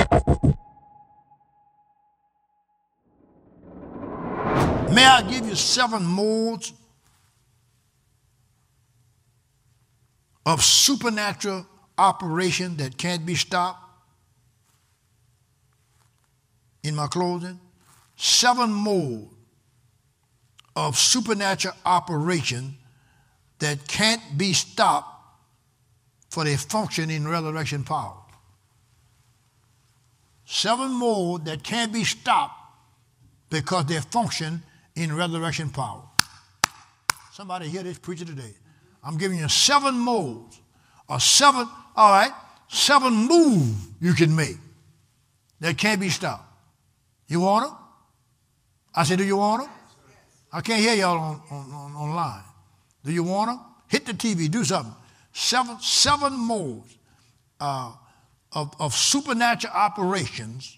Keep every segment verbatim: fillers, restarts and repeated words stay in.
May I give you seven modes of supernatural operation that can't be stopped? In my closing, seven modes of supernatural operation that can't be stopped for their function in resurrection power. Seven modes that can't be stopped because they function in resurrection power. Somebody hear this preacher today. I'm giving you seven modes, or seven, all right, seven moves you can make that can't be stopped. You want them? I said, do you want them? I can't hear y'all on, on, on, online. Do you want them? Hit the T V, do something. Seven, seven modes uh, of, of supernatural operations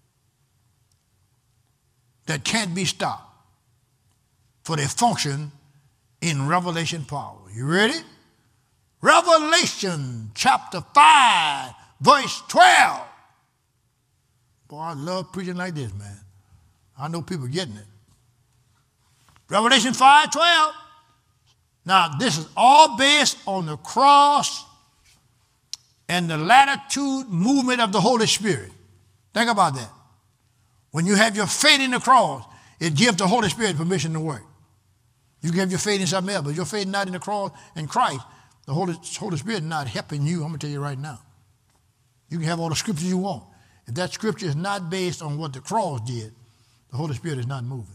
that can't be stopped for their function in revelation power. You ready? Revelation chapter five, verse twelve. Boy, I love preaching like this, man. I know people getting it. Revelation five twelve. Now, this is all based on the cross and the latitude movement of the Holy Spirit. Think about that. When you have your faith in the cross, it gives the Holy Spirit permission to work. You can have your faith in something else, but your faith not in the cross and Christ, the Holy, Holy Spirit not helping you. I'm going to tell you right now. You can have all the scriptures you want. If that scripture is not based on what the cross did, the Holy Spirit is not moving.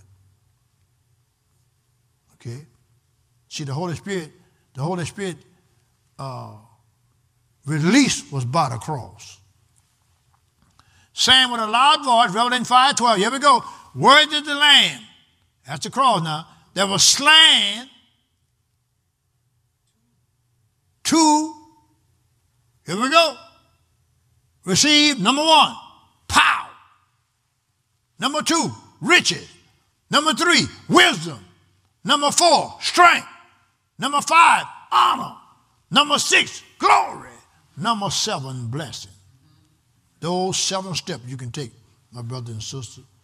Okay? See, the Holy Spirit, the Holy Spirit uh, release was by the cross. Saying with a loud voice, Revelation five twelve, here we go. Worthy is the Lamb, that's the cross now, that was slain to, here we go, receive, number one, power. Number two, riches. Number three, wisdom. Number four, strength. Number five, honor. Number six, glory. Number seven, blessing. Those seven steps you can take, my brothers and sisters.